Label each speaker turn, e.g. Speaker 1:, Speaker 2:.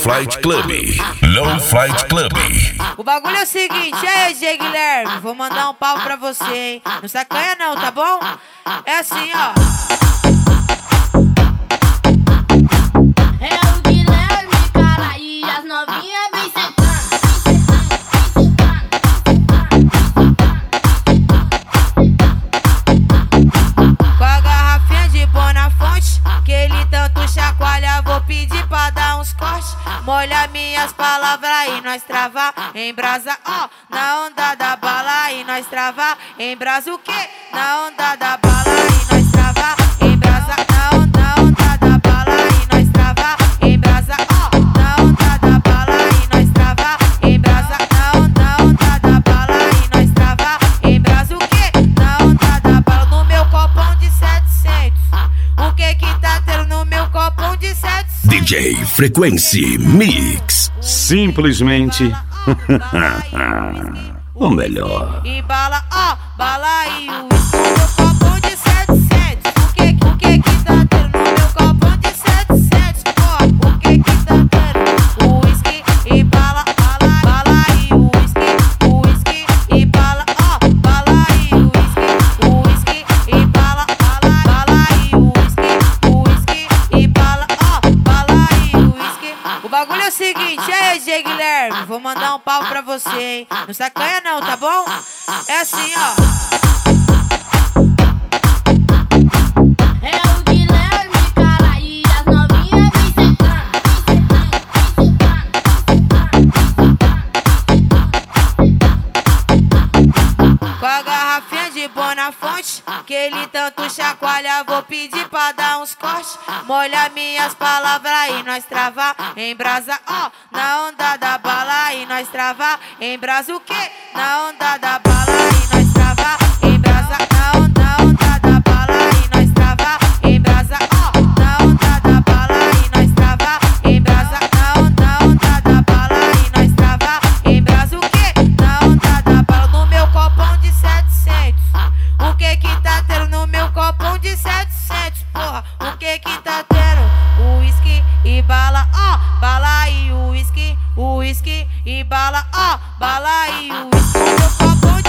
Speaker 1: Flight Club. Low Flight Club.
Speaker 2: O bagulho é o seguinte, aí, G. Guilherme, vou mandar um pau pra você, hein? Não sacanha não, tá bom? É assim, ó.
Speaker 3: É o Guilherme, cara, e as novinhas vem sentando.
Speaker 2: Com a garrafinha de Bonafonte, que ele tanto chacoalha, vou pedir pra dar uns cortes. Molha minhas palavras e nós travar em brasa, ó. Na onda da bala e nós travar em brasa o quê? Na onda da bala e nós travar em brasa. Na onda da bala e nós travar em brasa, ó. Na onda da bala e nós travar em brasa. Na onda da bala e nós travar em brasa o quê? Na onda da bala no meu copão de 700. O que tá tendo no meu copão de 700?
Speaker 1: DJ Frequency Mix.
Speaker 4: Simplesmente o melhor.
Speaker 2: E bala, ó, bala e o meu copão de 700. O que tá tendo no meu copão de 700? Ó, o que tá tendo? O whisky e bala, bala e o whisky e bala, ó, bala e o whisky e bala, bala e o whisky e bala, ó, bala e o whisky. O bagulho é o seguinte, aí, G. Guilherme, vou mandar um pau pra você, hein? Não sacanha não, tá bom? É assim, ó.
Speaker 3: É o Guilherme, cara, e as novinhas vem sentando.
Speaker 2: Com a garrafinha de Bonafonte, que ele tanto chacoalha, vou pedir pra dar uns cortes. Molha minhas palavras e nós travar em brasa, ó. Na onda da bala e nós travar em brasa o quê? Na onda da bala e nós travar em brasa. Na onda da bala e nós travar em brasa, ó. Na onda da bala e nós travar em brasa. Na onda da bala e nós travar em brasa o quê? Na onda da bala no meu copão de 700. O que tá tendo no meu copão de 700? Porra, o que tá tendo? O whisky e bala, ó, bala e o whisky e bala, ó, bala e o whisky. Meu copão